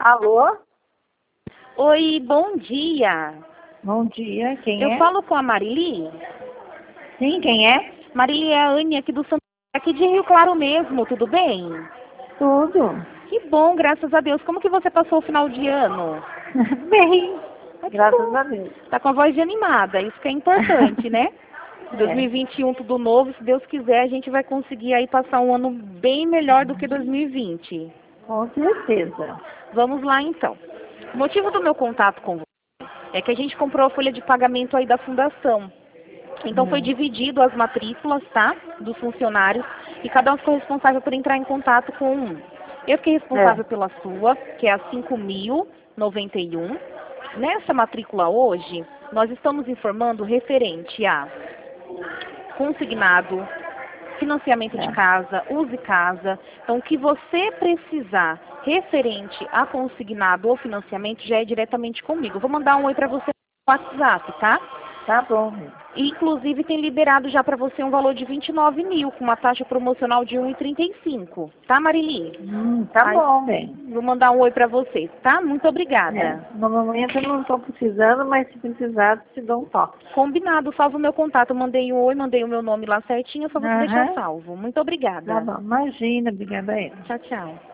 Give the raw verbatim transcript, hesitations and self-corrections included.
Alô? Oi, bom dia. Bom dia, quem Eu é? falo com a Marili. Sim, quem é? Marili é a Anne aqui do São aqui de Rio Claro mesmo, tudo bem? Tudo. Que bom, graças a Deus. Como que você passou o final de ano? Bem, Ah, que graças bom. a Deus. Tá com a voz de animada, isso que é importante, né? É. dois mil e vinte e um tudo novo, se Deus quiser, a gente vai conseguir aí passar um ano bem melhor do que dois mil e vinte. Com certeza. Vamos lá então. O motivo do meu contato com você é que a gente comprou a folha de pagamento aí da fundação. Então foi Hum. dividido as matrículas, tá? Dos funcionários e cada um ficou responsável por entrar em contato com um. Eu fiquei responsável É. pela sua, que é a cinco mil e noventa e um. Nessa matrícula hoje, nós estamos informando referente a consignado, financiamento de É. casa, use casa. Então, o que você precisar referente a consignado ou financiamento já é diretamente comigo. Eu vou mandar um oi para você no WhatsApp, tá? Tá bom. E, inclusive, tem liberado já para você um valor de vinte e nove mil, com uma taxa promocional de um e trinta e cinco. Tá, Marili? Hum, tá Aí, bom, bem. vou mandar um oi para você, tá? Muito É. obrigada. No momento eu não estou precisando, mas se precisar, te dou um toque. Combinado, salvo o meu contato. Eu mandei um oi, mandei o meu nome lá certinho, é só você deixar Aham. salvo. Muito Tá obrigada. bom. Imagina, obrigada a ele. Tchau, tchau.